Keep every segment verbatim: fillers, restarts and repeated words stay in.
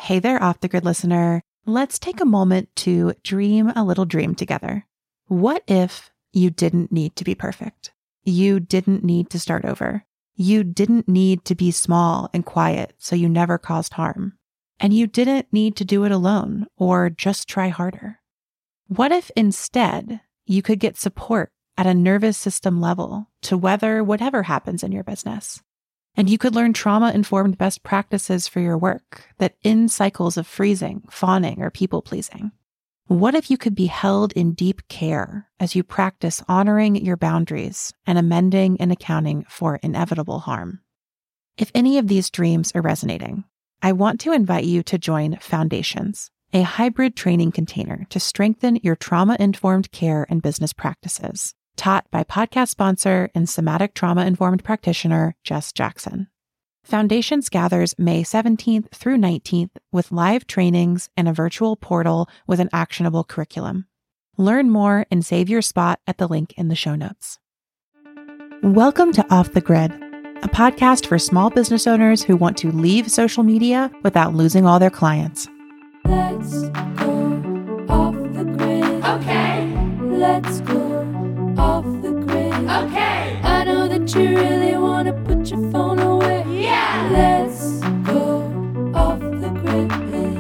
Hey there, Off the Grid listener. Let's take a moment to dream a little dream together. What if you didn't need to be perfect? You didn't need to start over. You didn't need to be small and quiet so you never caused harm. And you didn't need to do it alone or just try harder. What if instead you could get support at a nervous system level to weather whatever happens in your business? And you could learn trauma-informed best practices for your work that end cycles of freezing, fawning, or people-pleasing. What if you could be held in deep care as you practice honoring your boundaries and amending and accounting for inevitable harm? If any of these dreams are resonating, I want to invite you to join Foundations, a hybrid training container to strengthen your trauma-informed care and business practices, taught by podcast sponsor and somatic trauma-informed practitioner, Jess Jackson. Foundations gathers May seventeenth through nineteenth with live trainings and a virtual portal with an actionable curriculum. Learn more and save your spot at the link in the show notes. Welcome to Off the Grid, a podcast for small business owners who want to leave social media without losing all their clients. Let's go off the grid. Okay. Let's go off the grid. Okay. I know that you really want to put your phone away. Yeah. Let's go off the grid.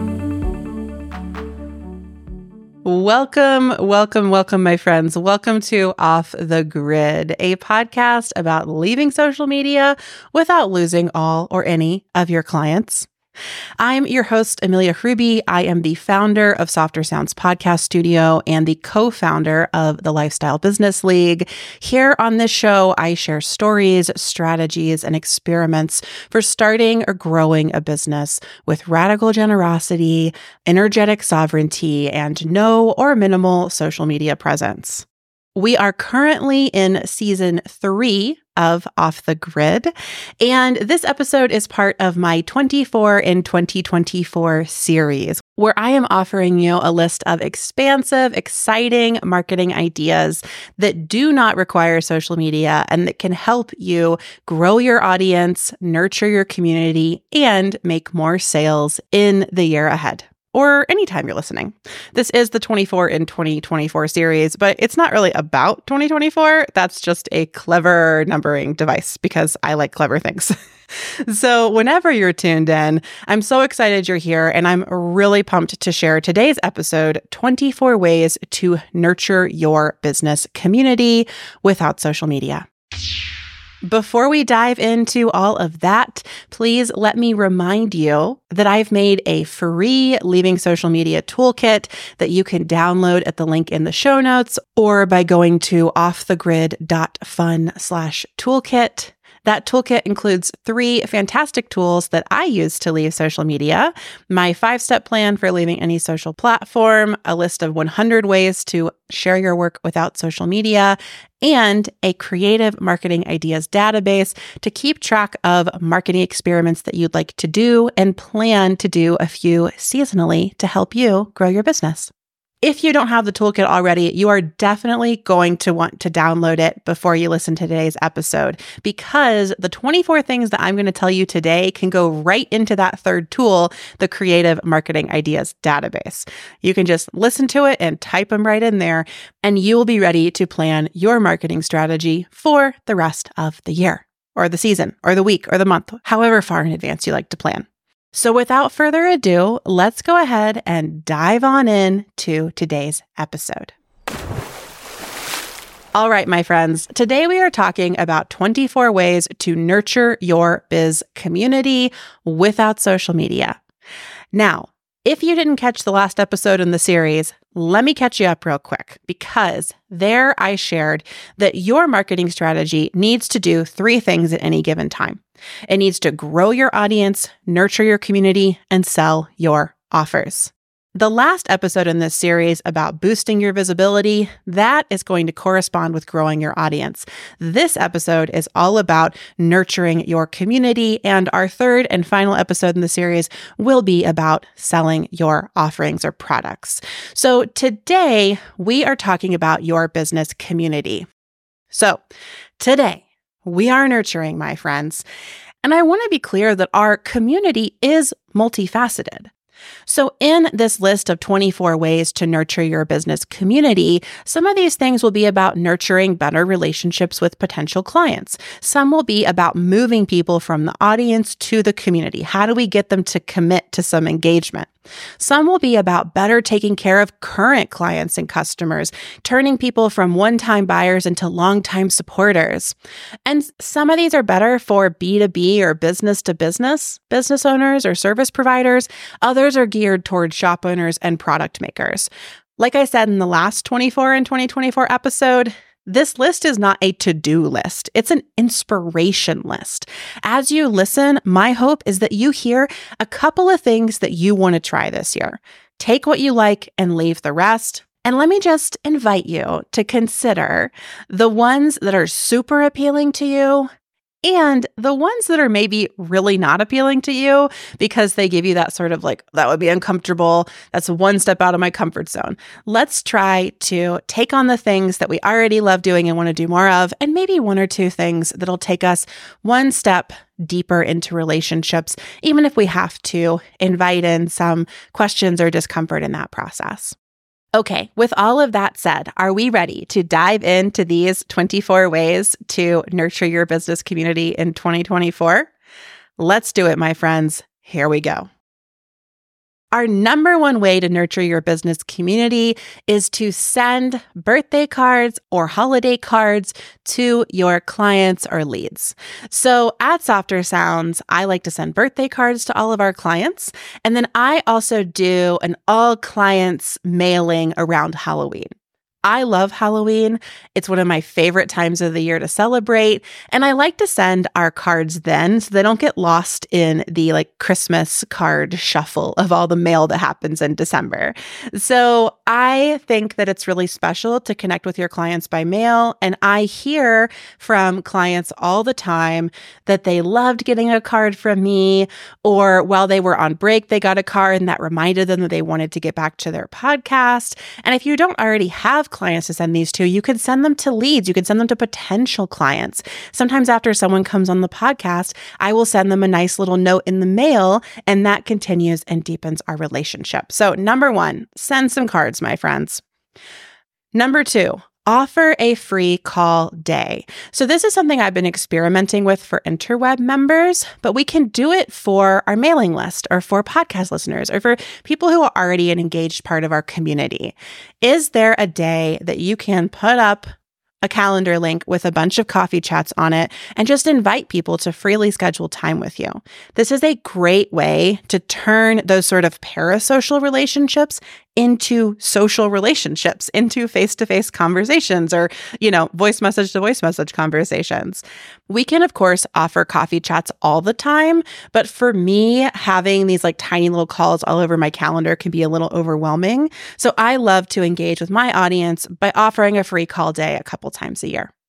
Welcome, welcome, welcome, my friends. Welcome to Off the Grid, a podcast about leaving social media without losing all or any of your clients. I'm your host, Amelia Hruby. I am the founder of Softer Sounds Podcast Studio and the co-founder of the Lifestyle Business League. Here on this show, I share stories, strategies, and experiments for starting or growing a business with radical generosity, energetic sovereignty, and no or minimal social media presence. We are currently in season three of Off the Grid, and this episode is part of my twenty-four in twenty twenty-four series, where I am offering you a list of expansive, exciting marketing ideas that do not require social media and that can help you grow your audience, nurture your community, and make more sales in the year ahead. Or anytime you're listening. This is the twenty-four in twenty twenty-four series, but it's not really about twenty twenty-four. That's just a clever numbering device because I like clever things. So whenever you're tuned in, I'm so excited you're here, and I'm really pumped to share today's episode, twenty-four ways to nurture your business community without social media. Before we dive into all of that, please let me remind you that I've made a free Leaving Social Media toolkit that you can download at the link in the show notes or by going to offthegrid.fun slash toolkit. That toolkit includes three fantastic tools that I use to leave social media, my five-step plan for leaving any social platform, a list of one hundred ways to share your work without social media, and a creative marketing ideas database to keep track of marketing experiments that you'd like to do and plan to do a few seasonally to help you grow your business. If you don't have the toolkit already, you are definitely going to want to download it before you listen to today's episode, because the twenty-four things that I'm going to tell you today can go right into that third tool, the Creative Marketing Ideas Database. You can just listen to it and type them right in there, and you will be ready to plan your marketing strategy for the rest of the year, or the season, or the week, or the month, however far in advance you like to plan. So without further ado, let's go ahead and dive on in to today's episode. All right, my friends, today we are talking about twenty-four ways to nurture your biz community without social media. Now, if you didn't catch the last episode in the series, let me catch you up real quick, because there I shared that your marketing strategy needs to do three things at any given time. It needs to grow your audience, nurture your community, and sell your offers. The last episode in this series about boosting your visibility, that is going to correspond with growing your audience. This episode is all about nurturing your community, and our third and final episode in the series will be about selling your offerings or products. So today we are talking about your business community. So today we are nurturing, my friends, and I want to be clear that our community is multifaceted. So in this list of twenty-four ways to nurture your business community, some of these things will be about nurturing better relationships with potential clients. Some will be about moving people from the audience to the community. How do we get them to commit to some engagement? Some will be about better taking care of current clients and customers, turning people from one-time buyers into long-time supporters. And some of these are better for B two B or business-to-business, business owners or service providers. Others are geared towards shop owners and product makers. Like I said in the last twenty-four and twenty twenty-four episode, this list is not a to-do list. It's an inspiration list. As you listen, my hope is that you hear a couple of things that you want to try this year. Take what you like and leave the rest. And let me just invite you to consider the ones that are super appealing to you and the ones that are maybe really not appealing to you because they give you that sort of like, that would be uncomfortable. That's one step out of my comfort zone. Let's try to take on the things that we already love doing and want to do more of, and maybe one or two things that'll take us one step deeper into relationships, even if we have to invite in some questions or discomfort in that process. Okay, with all of that said, are we ready to dive into these twenty-four ways to nurture your business community in twenty twenty-four? Let's do it, my friends. Here we go. Our number one way to nurture your business community is to send birthday cards or holiday cards to your clients or leads. So at Softer Sounds, I like to send birthday cards to all of our clients. And then I also do an all clients mailing around Halloween. I love Halloween. It's one of my favorite times of the year to celebrate. And I like to send our cards then so they don't get lost in the like Christmas card shuffle of all the mail that happens in December. So I think that it's really special to connect with your clients by mail. And I hear from clients all the time that they loved getting a card from me, or while they were on break, they got a card and that reminded them that they wanted to get back to their podcast. And if you don't already have clients to send these to, you could send them to leads. You could send them to potential clients. Sometimes after someone comes on the podcast, I will send them a nice little note in the mail, and that continues and deepens our relationship. So number one, send some cards, my friends. Number two, offer a free call day. So this is something I've been experimenting with for Interweb members, but we can do it for our mailing list or for podcast listeners or for people who are already an engaged part of our community. Is there a day that you can put up a calendar link with a bunch of coffee chats on it and just invite people to freely schedule time with you? This is a great way to turn those sort of parasocial relationships into social relationships, into face-to-face conversations or, you know, voice message to voice message conversations. We can, of course, offer coffee chats all the time, but for me, having these like tiny little calls all over my calendar can be a little overwhelming. So I love to engage with my audience by offering a free call day a couple times a year.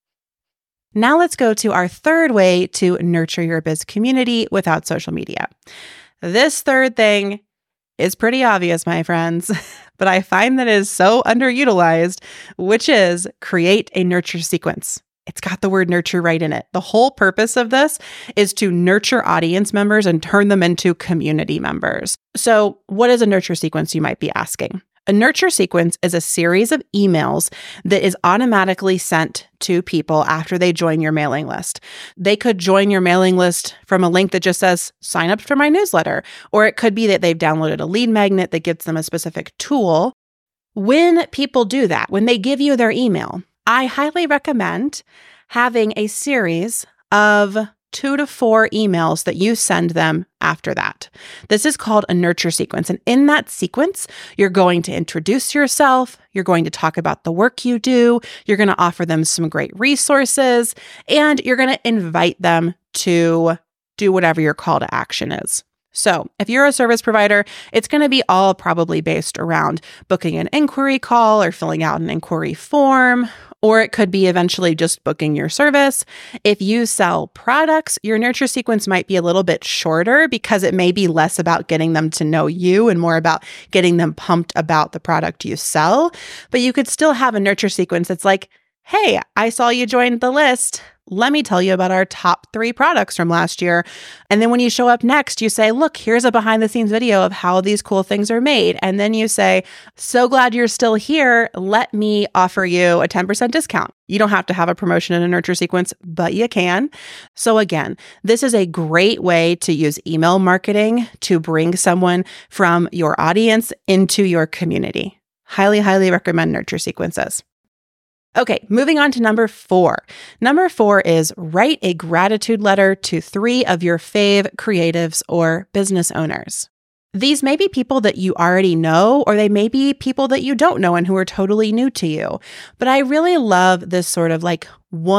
Now let's go to our third way to nurture your biz community without social media. This third thing is pretty obvious, my friends, but I find that it is so underutilized, which is create a nurture sequence. It's got the word nurture right in it. The whole purpose of this is to nurture audience members and turn them into community members. So what is a nurture sequence, you might be asking? A nurture sequence is a series of emails that is automatically sent to people after they join your mailing list. They could join your mailing list from a link that just says, sign up for my newsletter, or it could be that they've downloaded a lead magnet that gives them a specific tool. When people do that, when they give you their email, I highly recommend having a series of two to four emails that you send them after that. This is called a nurture sequence. And in that sequence, you're going to introduce yourself, you're going to talk about the work you do, you're going to offer them some great resources, and you're going to invite them to do whatever your call to action is. So if you're a service provider, it's going to be all probably based around booking an inquiry call or filling out an inquiry form, or it could be eventually just booking your service. If you sell products, your nurture sequence might be a little bit shorter because it may be less about getting them to know you and more about getting them pumped about the product you sell. But you could still have a nurture sequence that's like, hey, I saw you joined the list. let me tell you about our top three products from last year. And then when you show up next, you say, look, here's a behind the scenes video of how these cool things are made. And then you say, so glad you're still here. Let me offer you a ten percent discount. You don't have to have a promotion in a nurture sequence, but you can. So again, this is a great way to use email marketing to bring someone from your audience into your community. Highly, highly recommend nurture sequences. Okay, moving on to number four. Number four is write a gratitude letter to three of your fave creatives or business owners. These may be people that you already know, or they may be people that you don't know and who are totally new to you. But I really love this sort of like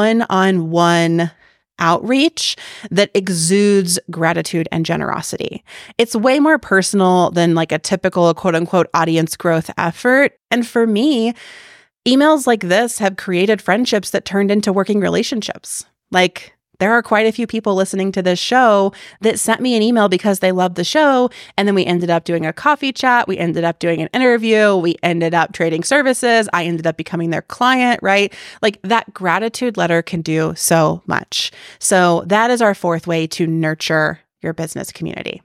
one-on-one outreach that exudes gratitude and generosity. It's way more personal than like a typical quote unquote audience growth effort. And for me, emails like this have created friendships that turned into working relationships. Like, there are quite a few people listening to this show that sent me an email because they loved the show. And then we ended up doing a coffee chat. We ended up doing an interview. We ended up trading services. I ended up becoming their client, right? Like that gratitude letter can do so much. So that is our fourth way to nurture your business community.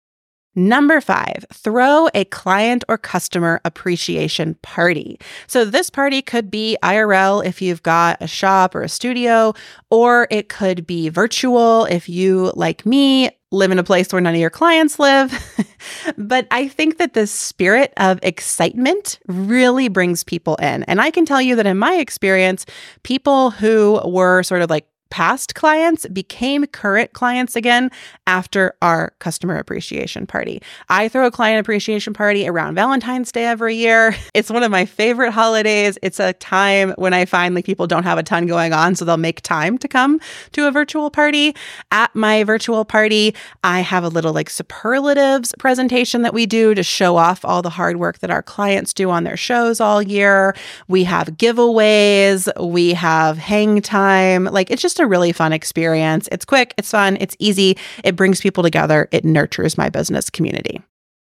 Number five, throw a client or customer appreciation party. So this party could be I R L if you've got a shop or a studio, or it could be virtual if you, like me, live in a place where none of your clients live. But I think that the spirit of excitement really brings people in. And I can tell you that in my experience, people who were sort of like past clients became current clients again after our customer appreciation party. I throw a client appreciation party around Valentine's Day every year. It's one of my favorite holidays. It's a time when I find like people don't have a ton going on, so they'll make time to come to a virtual party. At my virtual party, I have a little like superlatives presentation that we do to show off all the hard work that our clients do on their shows all year. We have giveaways. We have hang time. Like it's just a really fun experience. It's quick, it's fun, it's easy, it brings people together, it nurtures my business community.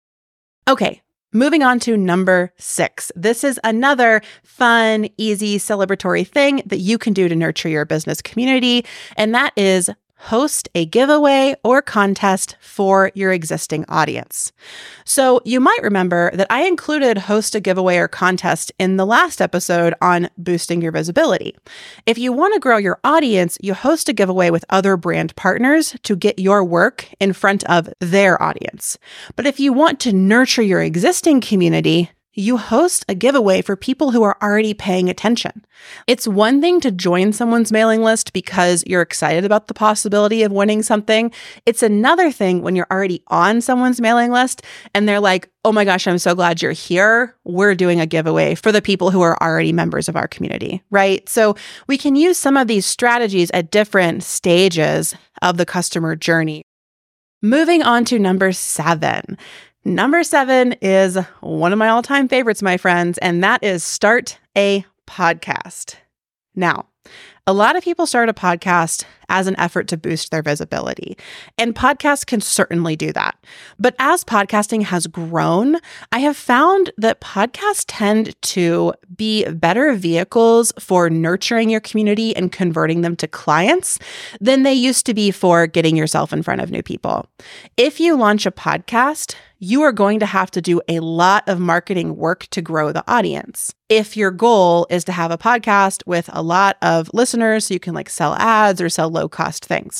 Okay, moving on to number six. This is another fun, easy, celebratory thing that you can do to nurture your business community, and that is host a giveaway or contest for your existing audience. So you might remember that I included host a giveaway or contest in the last episode on boosting your visibility. If you want to grow your audience, you host a giveaway with other brand partners to get your work in front of their audience. But if you want to nurture your existing community, you host a giveaway for people who are already paying attention. It's one thing to join someone's mailing list because you're excited about the possibility of winning something. It's another thing when you're already on someone's mailing list and they're like, oh my gosh, I'm so glad you're here. We're doing a giveaway for the people who are already members of our community, right? So we can use some of these strategies at different stages of the customer journey. Moving on to number seven. Number seven is one of my all-time favorites, my friends, and that is start a podcast. Now, a lot of people start a podcast as an effort to boost their visibility, and podcasts can certainly do that. But as podcasting has grown, I have found that podcasts tend to be better vehicles for nurturing your community and converting them to clients than they used to be for getting yourself in front of new people. If you launch a podcast, you are going to have to do a lot of marketing work to grow the audience. If your goal is to have a podcast with a lot of listeners so you can like sell ads or sell low cost things.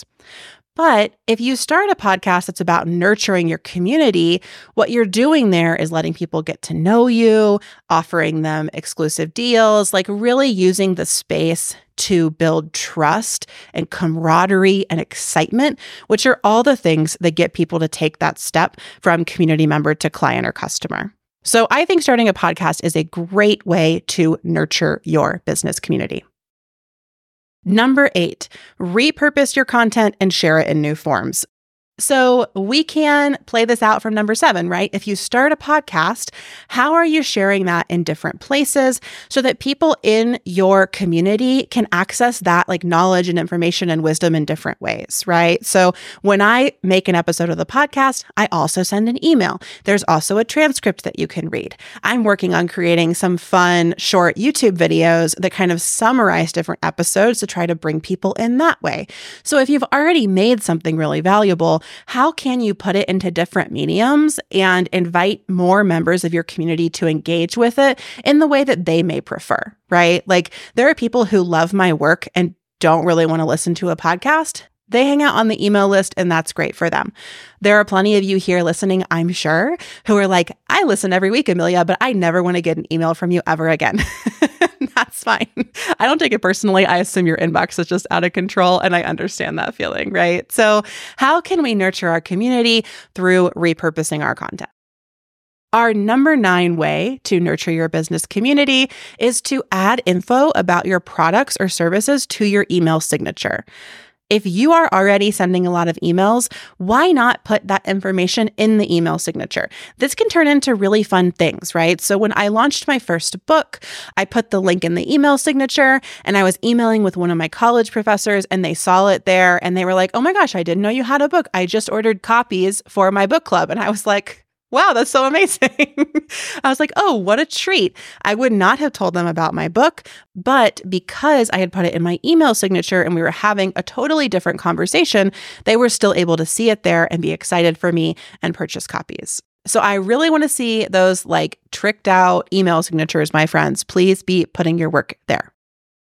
But if you start a podcast that's about nurturing your community, what you're doing there is letting people get to know you, offering them exclusive deals, like really using the space to build trust and camaraderie and excitement, which are all the things that get people to take that step from community member to client or customer. So I think starting a podcast is a great way to nurture your business community. Number eight, repurpose your content and share it in new forms. So we can play this out from number seven, right? If you start a podcast, how are you sharing that in different places so that people in your community can access that like knowledge and information and wisdom in different ways, right? So when I make an episode of the podcast, I also send an email. There's also a transcript that you can read. I'm working on creating some fun short YouTube videos that kind of summarize different episodes to try to bring people in that way. So if you've already made something really valuable, how can you put it into different mediums and invite more members of your community to engage with it in the way that they may prefer, right? Like there are people who love my work and don't really want to listen to a podcast. They hang out on the email list and that's great for them. There are plenty of you here listening, I'm sure, who are like, I listen every week, Amelia, but I never want to get an email from you ever again. That's fine. I don't take it personally. I assume your inbox is just out of control and I understand that feeling, right? So how can we nurture our community through repurposing our content? Our number nine way to nurture your business community is to add info about your products or services to your email signature. If you are already sending a lot of emails, why not put that information in the email signature? This can turn into really fun things, right? So when I launched my first book, I put the link in the email signature and I was emailing with one of my college professors and they saw it there and they were like, oh my gosh, I didn't know you had a book. I just ordered copies for my book club. And I was like, wow, that's so amazing. I was like, oh, what a treat. I would not have told them about my book, but because I had put it in my email signature and we were having a totally different conversation, they were still able to see it there and be excited for me and purchase copies. So I really want to see those like tricked out email signatures, my friends. Please be putting your work there.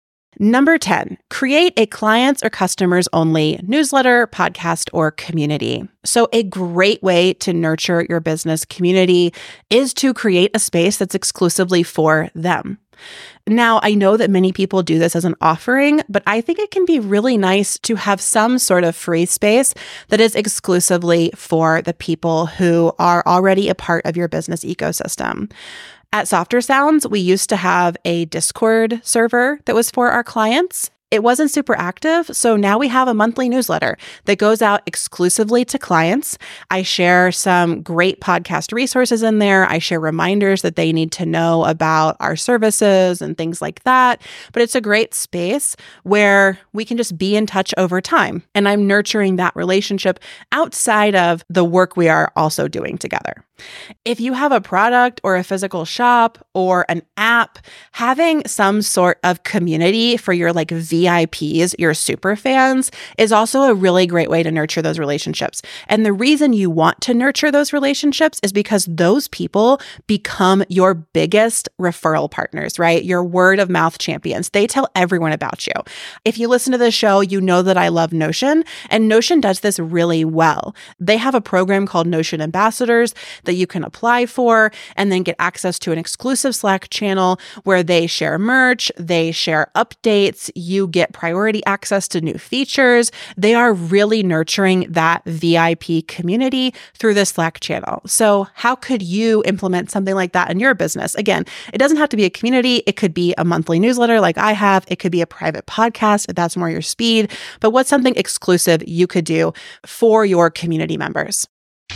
Number ten, create a clients or customers only newsletter, podcast, or community. So a great way to nurture your business community is to create a space that's exclusively for them. Now, I know that many people do this as an offering, but I think it can be really nice to have some sort of free space that is exclusively for the people who are already a part of your business ecosystem. At Softer Sounds, we used to have a Discord server that was for our clients. It wasn't super active, so now we have a monthly newsletter that goes out exclusively to clients. I share some great podcast resources in there. I share reminders that they need to know about our services and things like that. But it's a great space where we can just be in touch over time. And I'm nurturing that relationship outside of the work we are also doing together. If you have a product or a physical shop or an app, having some sort of community for your like V I Ps, your super fans, is also a really great way to nurture those relationships. And the reason you want to nurture those relationships is because those people become your biggest referral partners, right? Your word of mouth champions. They tell everyone about you. If you listen to this show, you know that I love Notion, and Notion does this really well. They have a program called Notion Ambassadors that you can apply for and then get access to an exclusive Slack channel where they share merch, they share updates, you get priority access to new features. They are really nurturing that V I P community through the Slack channel. So how could you implement something like that in your business? Again, it doesn't have to be a community. It could be a monthly newsletter like I have. It could be a private podcast if that's more your speed. But what's something exclusive you could do for your community members?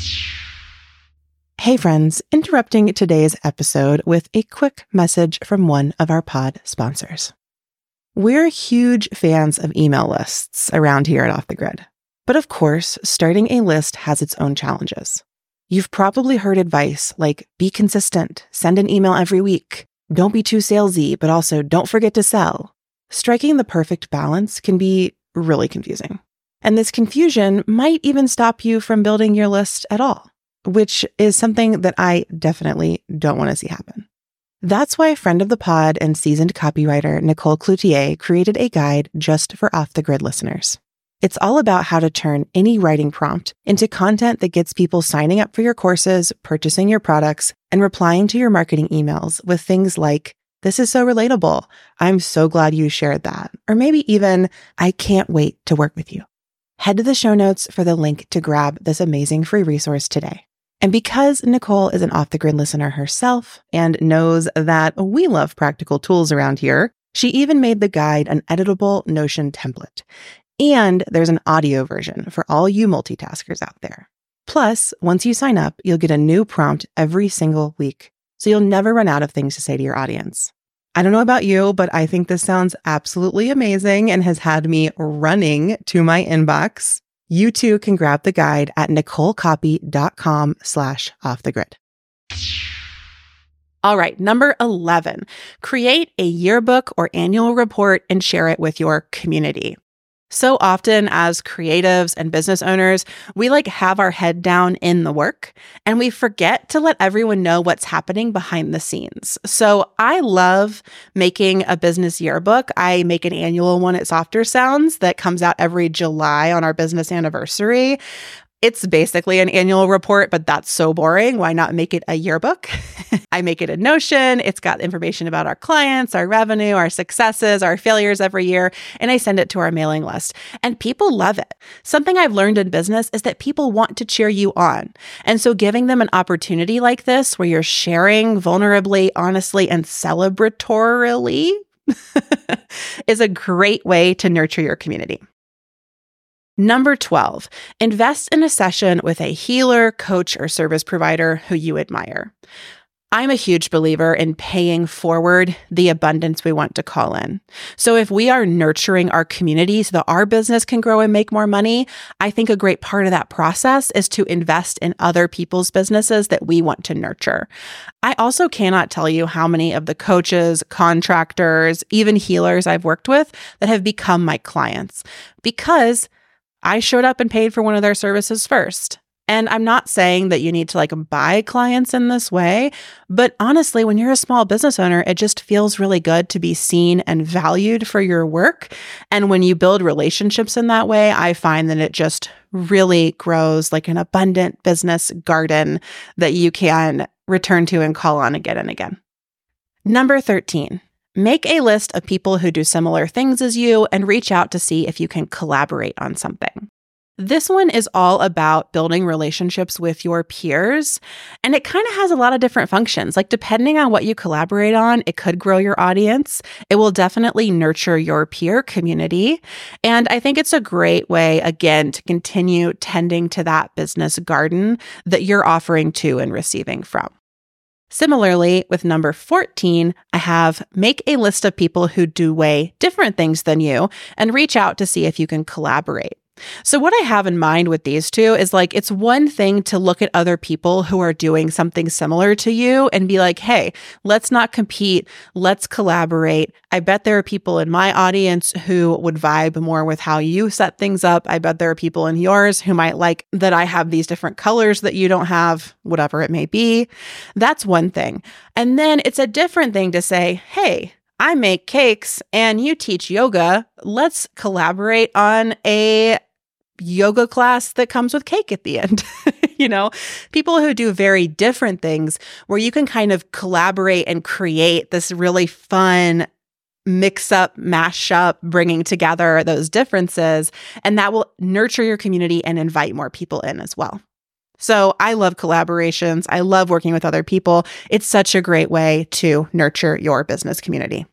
Hey friends, interrupting today's episode with a quick message from one of our pod sponsors. We're huge fans of email lists around here at Off the Grid. But of course, starting a list has its own challenges. You've probably heard advice like be consistent, send an email every week, don't be too salesy, but also don't forget to sell. Striking the perfect balance can be really confusing. And this confusion might even stop you from building your list at all, which is something that I definitely don't want to see happen. That's why friend of the pod and seasoned copywriter Nicole Cloutier created a guide just for Off the Grid listeners. It's all about how to turn any writing prompt into content that gets people signing up for your courses, purchasing your products, and replying to your marketing emails with things like, "This is so relatable. I'm so glad you shared that." Or maybe even, "I can't wait to work with you." Head to the show notes for the link to grab this amazing free resource today. And because Nicole is an Off the Grid listener herself and knows that we love practical tools around here, she even made the guide an editable Notion template. And there's an audio version for all you multitaskers out there. Plus, once you sign up, you'll get a new prompt every single week, so you'll never run out of things to say to your audience. I don't know about you, but I think this sounds absolutely amazing and has had me running to my inbox. You too can grab the guide at nicolecopy.com slash off the grid. All right, number eleven, create a yearbook or annual report and share it with your community. So often as creatives and business owners, we like have our head down in the work and we forget to let everyone know what's happening behind the scenes. So I love making a business yearbook. I make an annual one at Softer Sounds that comes out every July on our business anniversary. It's basically an annual report, but that's so boring. Why not make it a yearbook? I make it in Notion. It's got information about our clients, our revenue, our successes, our failures every year, and I send it to our mailing list. And people love it. Something I've learned in business is that people want to cheer you on. And so giving them an opportunity like this, where you're sharing vulnerably, honestly, and celebratorily is a great way to nurture your community. Number twelve, invest in a session with a healer, coach, or service provider who you admire. I'm a huge believer in paying forward the abundance we want to call in. So if we are nurturing our community so that our business can grow and make more money, I think a great part of that process is to invest in other people's businesses that we want to nurture. I also cannot tell you how many of the coaches, contractors, even healers I've worked with that have become my clients because I showed up and paid for one of their services first. And I'm not saying that you need to like buy clients in this way, but honestly, when you're a small business owner, it just feels really good to be seen and valued for your work. And when you build relationships in that way, I find that it just really grows like an abundant business garden that you can return to and call on again and again. Number thirteen. Make a list of people who do similar things as you and reach out to see if you can collaborate on something. This one is all about building relationships with your peers, and it kind of has a lot of different functions. Like depending on what you collaborate on, it could grow your audience. It will definitely nurture your peer community. And I think it's a great way, again, to continue tending to that business garden that you're offering to and receiving from. Similarly, with number fourteen, I have make a list of people who do way different things than you and reach out to see if you can collaborate. So what I have in mind with these two is like, it's one thing to look at other people who are doing something similar to you and be like, hey, let's not compete. Let's collaborate. I bet there are people in my audience who would vibe more with how you set things up. I bet there are people in yours who might like that I have these different colors that you don't have, whatever it may be. That's one thing. And then it's a different thing to say, hey, I make cakes and you teach yoga. Let's collaborate on a yoga class that comes with cake at the end. You know, people who do very different things where you can kind of collaborate and create this really fun mix up, mash up, bringing together those differences. And that will nurture your community and invite more people in as well. So I love collaborations. I love working with other people. It's such a great way to nurture your business community.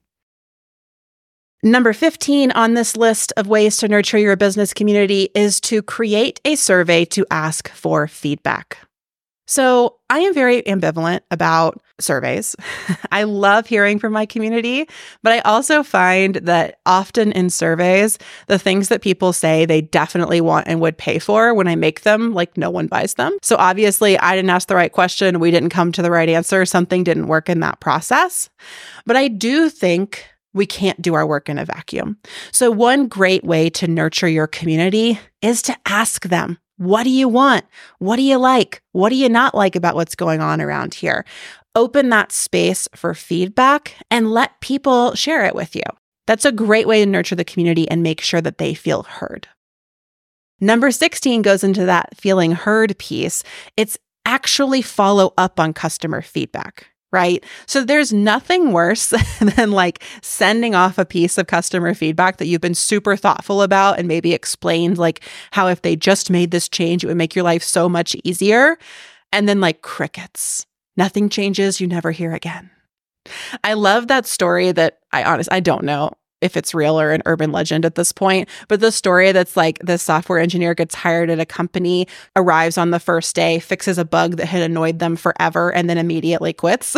Number fifteen on this list of ways to nurture your business community is to create a survey to ask for feedback. So I am very ambivalent about surveys. I love hearing from my community, but I also find that often in surveys, the things that people say they definitely want and would pay for when I make them, like no one buys them. So obviously I didn't ask the right question. We didn't come to the right answer. Something didn't work in that process. But I do think we can't do our work in a vacuum. So one great way to nurture your community is to ask them, what do you want? What do you like? What do you not like about what's going on around here? Open that space for feedback and let people share it with you. That's a great way to nurture the community and make sure that they feel heard. Number sixteen goes into that feeling heard piece. It's actually follow up on customer feedback. Right? So there's nothing worse than like sending off a piece of customer feedback that you've been super thoughtful about and maybe explained like how if they just made this change, it would make your life so much easier. And then like crickets, nothing changes, you never hear again. I love that story that I honestly, I don't know if it's real or an urban legend at this point, but the story that's like this software engineer gets hired at a company, arrives on the first day, fixes a bug that had annoyed them forever, and then immediately quits.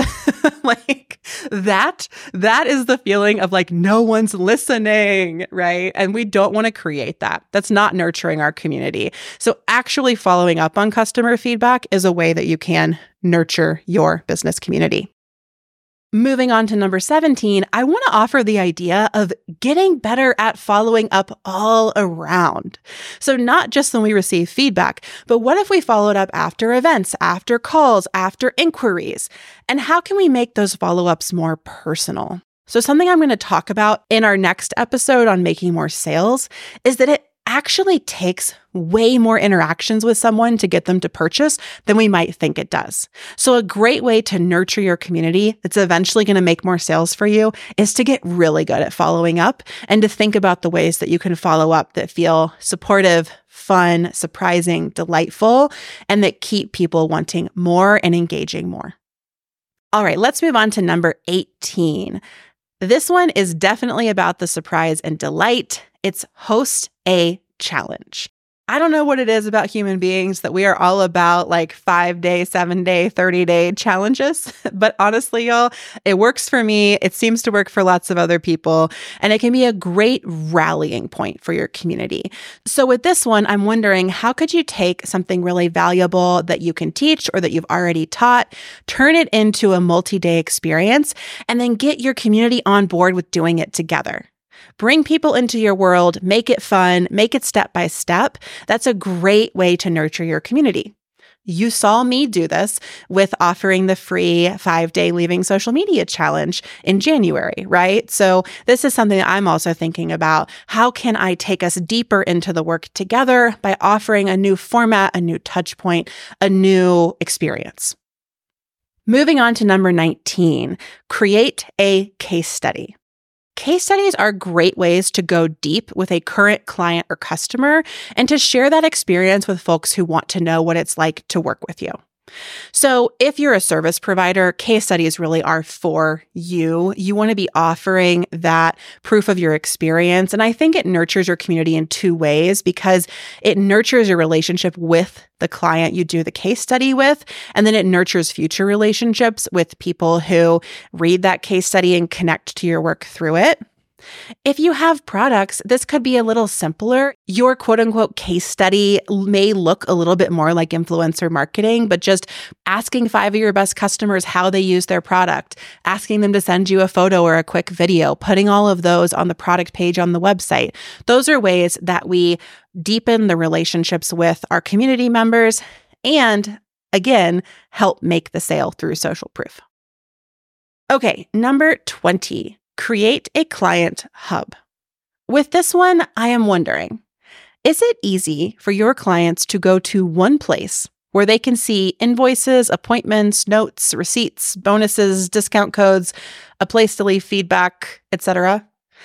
Like that, that is the feeling of like, no one's listening, right? And we don't want to create that. That's not nurturing our community. So actually following up on customer feedback is a way that you can nurture your business community. Moving on to number seventeen, I want to offer the idea of getting better at following up all around. So not just when we receive feedback, but what if we followed up after events, after calls, after inquiries? And how can we make those follow-ups more personal? So something I'm going to talk about in our next episode on making more sales is that it actually takes way more interactions with someone to get them to purchase than we might think it does. So a great way to nurture your community that's eventually going to make more sales for you is to get really good at following up and to think about the ways that you can follow up that feel supportive, fun, surprising, delightful, and that keep people wanting more and engaging more. All right, let's move on to number eighteen. This one is definitely about the surprise and delight. It's host a challenge. I don't know what it is about human beings that we are all about like five day, seven day, thirty day challenges. But honestly, y'all, it works for me. It seems to work for lots of other people, and it can be a great rallying point for your community. So with this one, I'm wondering, how could you take something really valuable that you can teach or that you've already taught, turn it into a multi-day experience, and then get your community on board with doing it together? Bring people into your world, make it fun, make it step by step. That's a great way to nurture your community. You saw me do this with offering the free five-day Leaving Social Media Challenge in January, right? So this is something that I'm also thinking about. How can I take us deeper into the work together by offering a new format, a new touch point, a new experience? Moving on to number nineteen, create a case study. Case studies are great ways to go deep with a current client or customer and to share that experience with folks who want to know what it's like to work with you. So if you're a service provider, case studies really are for you. You want to be offering that proof of your experience. And I think it nurtures your community in two ways, because it nurtures your relationship with the client you do the case study with, and then it nurtures future relationships with people who read that case study and connect to your work through it. If you have products, this could be a little simpler. Your quote unquote case study may look a little bit more like influencer marketing, but just asking five of your best customers how they use their product, asking them to send you a photo or a quick video, putting all of those on the product page on the website. Those are ways that we deepen the relationships with our community members and, again, help make the sale through social proof. Okay, number twenty. Create a client hub. With this one, I am wondering, is it easy for your clients to go to one place where they can see invoices, appointments, notes, receipts, bonuses, discount codes, a place to leave feedback, et cetera?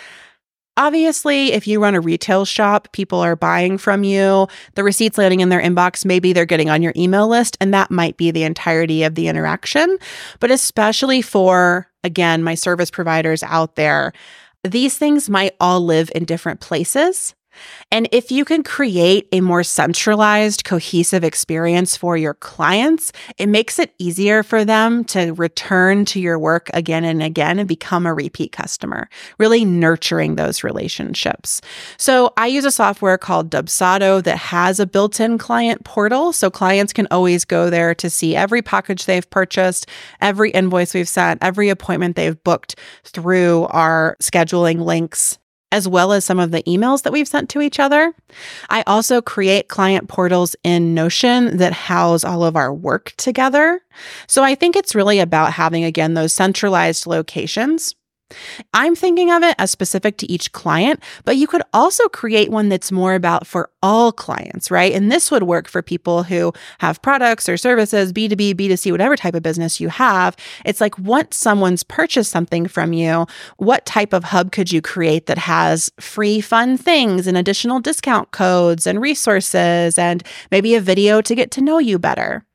Obviously, if you run a retail shop, people are buying from you, the receipts landing in their inbox, maybe they're getting on your email list, and that might be the entirety of the interaction. But especially for, again, my service providers out there, these things might all live in different places. And if you can create a more centralized, cohesive experience for your clients, it makes it easier for them to return to your work again and again and become a repeat customer, really nurturing those relationships. So I use a software called Dubsado that has a built-in client portal. So clients can always go there to see every package they've purchased, every invoice we've sent, every appointment they've booked through our scheduling links, as well as some of the emails that we've sent to each other. I also create client portals in Notion that house all of our work together. So I think it's really about having, again, those centralized locations. I'm thinking of it as specific to each client, but you could also create one that's more about for all clients, right? And this would work for people who have products or services, B two B, B two C, whatever type of business you have. It's like, once someone's purchased something from you, what type of hub could you create that has free fun things and additional discount codes and resources and maybe a video to get to know you better?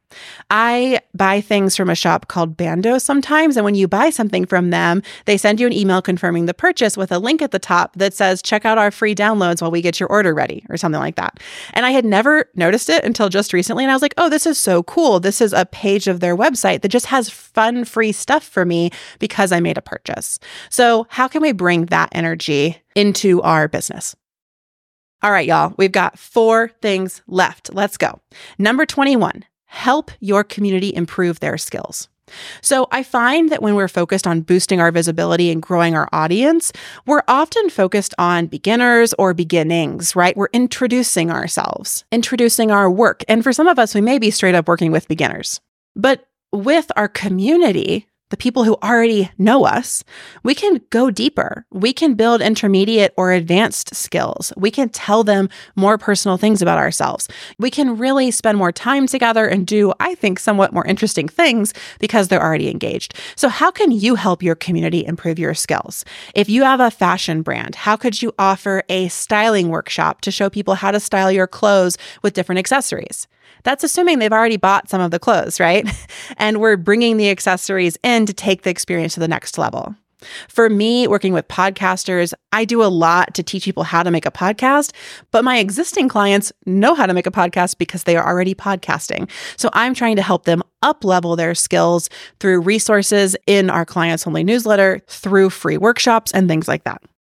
I buy things from a shop called Bando sometimes, and when you buy something from them, they send you an email confirming the purchase with a link at the top that says, check out our free downloads while we get your order ready, or something like that. And I had never noticed it until just recently, and I was like, oh, this is so cool. This is a page of their website that just has fun, free stuff for me because I made a purchase. So how can we bring that energy into our business? All right, y'all, we've got four things left. Let's go. Number twenty-one. Help your community improve their skills. So I find that when we're focused on boosting our visibility and growing our audience, we're often focused on beginners or beginnings, right? We're introducing ourselves, introducing our work. And for some of us, we may be straight up working with beginners. But with our community, the people who already know us, we can go deeper. We can build intermediate or advanced skills. We can tell them more personal things about ourselves. We can really spend more time together and do, I think, somewhat more interesting things because they're already engaged. So how can you help your community improve your skills? If you have a fashion brand, how could you offer a styling workshop to show people how to style your clothes with different accessories? That's assuming they've already bought some of the clothes, right? And we're bringing the accessories in to take the experience to the next level. For me, working with podcasters, I do a lot to teach people how to make a podcast, but my existing clients know how to make a podcast because they are already podcasting. So I'm trying to help them up-level their skills through resources in our clients only newsletter, through free workshops, and things like that.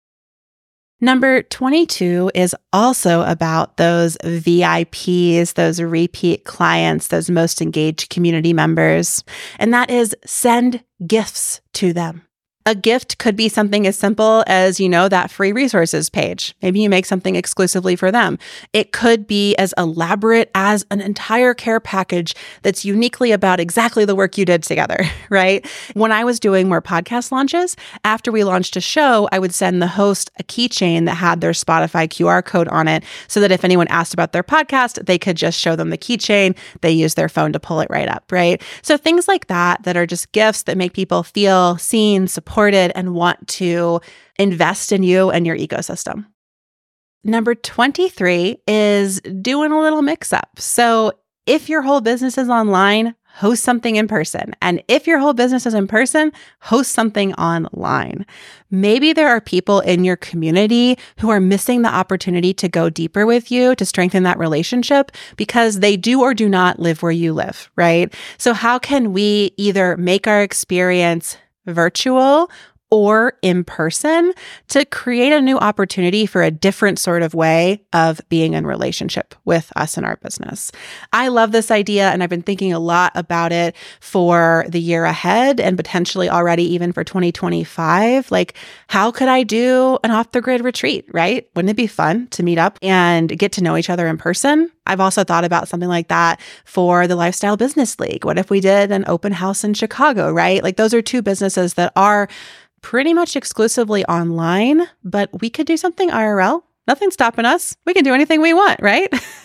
Number twenty-two is also about those V I Ps, those repeat clients, those most engaged community members, and that is send gifts to them. A gift could be something as simple as, you know, that free resources page. Maybe you make something exclusively for them. It could be as elaborate as an entire care package that's uniquely about exactly the work you did together, right? When I was doing more podcast launches, after we launched a show, I would send the host a keychain that had their Spotify Q R code on it so that if anyone asked about their podcast, they could just show them the keychain. They use their phone to pull it right up, right? So things like that, that are just gifts that make people feel seen, supported, supported and want to invest in you and your ecosystem. Number twenty-three is doing a little mix up. So if your whole business is online, host something in person. And if your whole business is in person, host something online. Maybe there are people in your community who are missing the opportunity to go deeper with you, to strengthen that relationship because they do or do not live where you live, right? So how can we either make our experience virtual or in person to create a new opportunity for a different sort of way of being in relationship with us and our business? I love this idea, and I've been thinking a lot about it for the year ahead and potentially already even for twenty twenty-five. Like, how could I do an off-the-grid retreat, right? Wouldn't it be fun to meet up and get to know each other in person? I've also thought about something like that for the Lifestyle Business League. What if we did an open house in Chicago, right? Like, those are two businesses that are pretty much exclusively online, but we could do something I R L. Nothing's stopping us. We can do anything we want, right?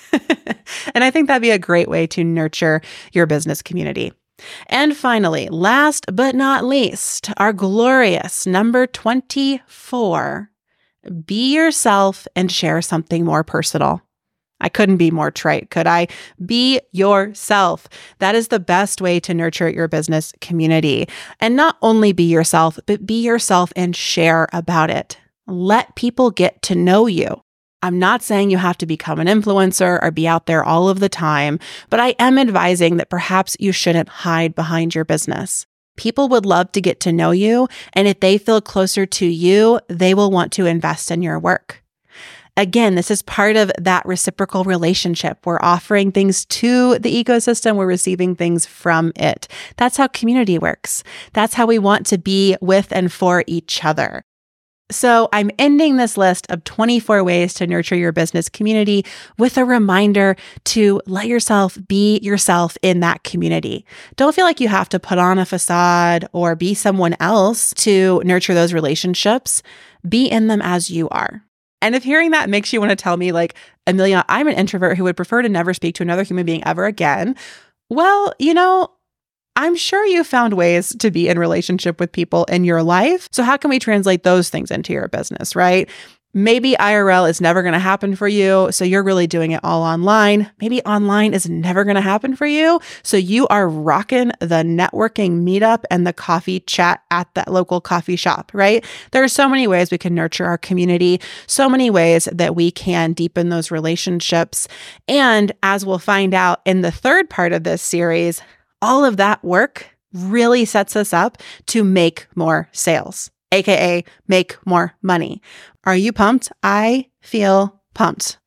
And I think that'd be a great way to nurture your business community. And finally, last but not least, our glorious number twenty-four, be yourself and share something more personal. I couldn't be more trite, could I? Be yourself. That is the best way to nurture your business community. And not only be yourself, but be yourself and share about it. Let people get to know you. I'm not saying you have to become an influencer or be out there all of the time, but I am advising that perhaps you shouldn't hide behind your business. People would love to get to know you, and if they feel closer to you, they will want to invest in your work. Again, this is part of that reciprocal relationship. We're offering things to the ecosystem. We're receiving things from it. That's how community works. That's how we want to be with and for each other. So I'm ending this list of twenty-four ways to nurture your business community with a reminder to let yourself be yourself in that community. Don't feel like you have to put on a facade or be someone else to nurture those relationships. Be in them as you are. And if hearing that makes you want to tell me, like, Amelia, I'm an introvert who would prefer to never speak to another human being ever again, well, you know, I'm sure you found ways to be in relationship with people in your life. So how can we translate those things into your business, right? Maybe I R L is never going to happen for you, so you're really doing it all online. Maybe online is never going to happen for you, so you are rocking the networking meetup and the coffee chat at that local coffee shop, right? There are so many ways we can nurture our community, so many ways that we can deepen those relationships. And as we'll find out in the third part of this series, all of that work really sets us up to make more sales, aka make more money. Are you pumped? I feel pumped.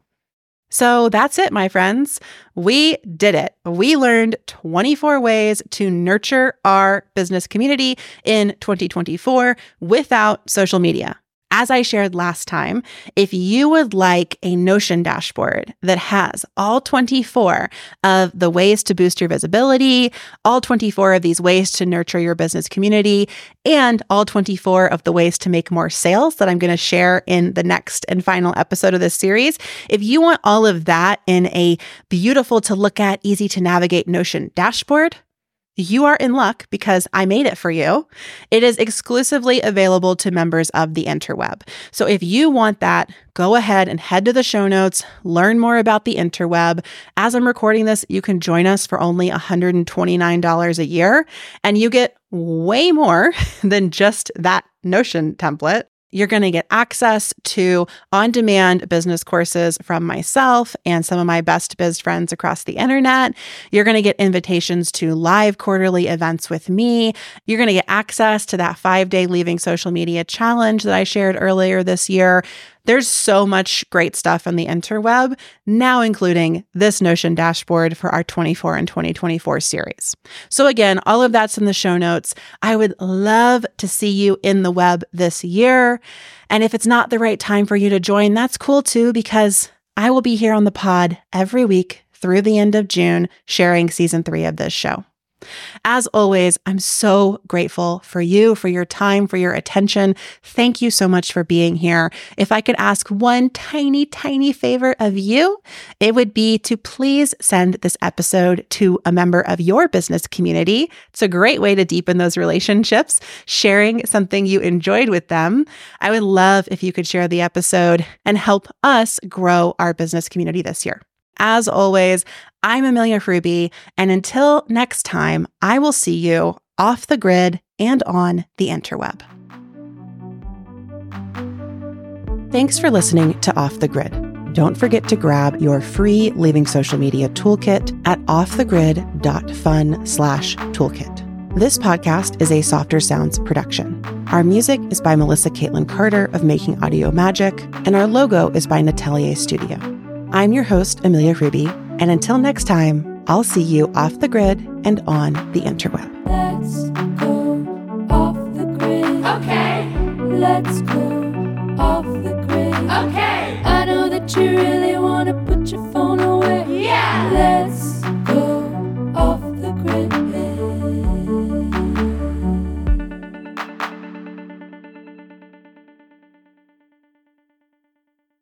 So that's it, my friends. We did it. We learned twenty-four ways to nurture our business community in twenty twenty-four without social media. As I shared last time, if you would like a Notion dashboard that has all twenty-four of the ways to boost your visibility, all twenty-four of these ways to nurture your business community, and all twenty-four of the ways to make more sales that I'm going to share in the next and final episode of this series, if you want all of that in a beautiful to look at, easy to navigate Notion dashboard, you are in luck because I made it for you. It is exclusively available to members of the interweb. So if you want that, go ahead and head to the show notes, learn more about the interweb. As I'm recording this, you can join us for only one hundred twenty-nine dollars a year, and you get way more than just that Notion template. You're going to get access to on-demand business courses from myself and some of my best biz friends across the internet. You're going to get invitations to live quarterly events with me. You're going to get access to that five-day Leaving Social Media challenge that I shared earlier this year. There's so much great stuff on the interweb, now including this Notion dashboard for our twenty-four and twenty twenty-four series. So again, all of that's in the show notes. I would love to see you in the web this year. And if it's not the right time for you to join, that's cool too, because I will be here on the pod every week through the end of June, sharing season three of this show. As always, I'm so grateful for you, for your time, for your attention. Thank you so much for being here. If I could ask one tiny, tiny favor of you, it would be to please send this episode to a member of your business community. It's a great way to deepen those relationships, sharing something you enjoyed with them. I would love if you could share the episode and help us grow our business community this year. As always, I'm Amelia Fruby, and until next time, I will see you off the grid and on the interweb. Thanks for listening to Off the Grid. Don't forget to grab your free Leaving Social Media toolkit at offthegrid.fun slash toolkit. This podcast is a Softer Sounds production. Our music is by Melissa Caitlin Carter of Making Audio Magic, and our logo is by Natelier Studio. I'm your host, Amelia Fruby, and until next time, I'll see you off the grid and on the interweb. Let's go off the grid. Okay. Let's go off the grid. Okay. I know that you really want to